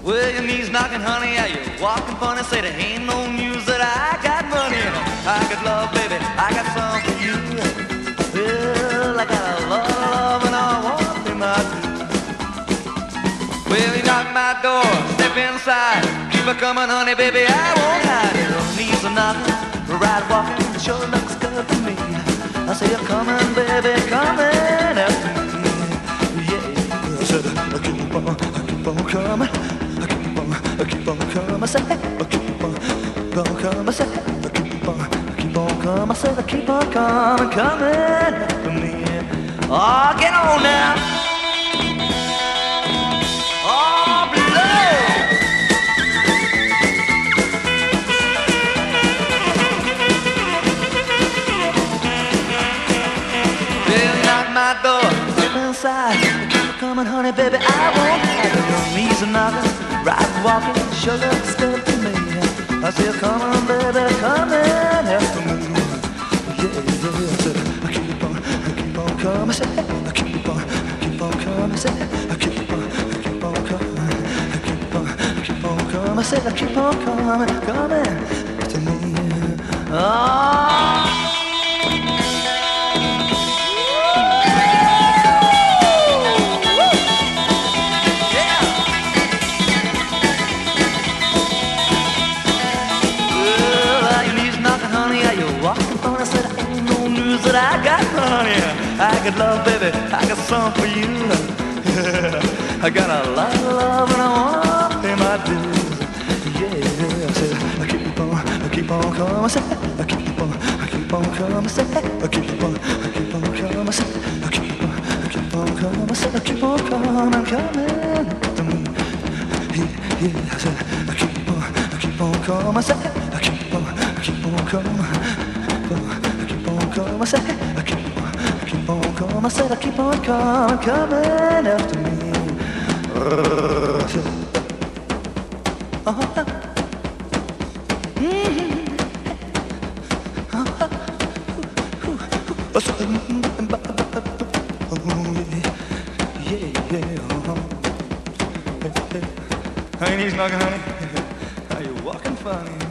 Well, your knees knocking, honey, yeah, you're walking funny. Say there ain't no news that I got money. I got love, baby, I got some for you. Well, I got a lot of love and I want them I do. Well, you knock my door, step inside. Keep it coming, honey, baby, I won't hide it. Your knees are knocking, right walking, sure looks good to me. I say you're coming, baby, coming after me. Yeah, I said I keep on coming. I keep on coming, I say, I keep on coming, I say, I keep on coming, I say, I keep on coming after me. Oh, get on now. Oh, blow. Well, knock my door, step inside. I keep on coming, honey, baby, I won't hide. Your knees are knocking, right walking, sure looks good to me. I say, come on, baby, come in after me. Yeah, I said, I keep on coming. I said, I keep on coming. I said, I keep on coming. I keep on coming. I said, I keep on coming to me. Oh. I said, ain't no news that I got, honey. I got love, baby, I got some for you. I got a lot of love and I want to pay my dues. Yeah, I said, I keep on coming. I said, I keep on coming. I said, I keep on coming. I said, I keep on coming. I said, I keep on coming to me. Yeah, I said, I keep on coming. I said, I keep on coming. I said, I keep on coming. I said, I keep on coming after me. Honey, knees knocking, honey. Are you walking funny?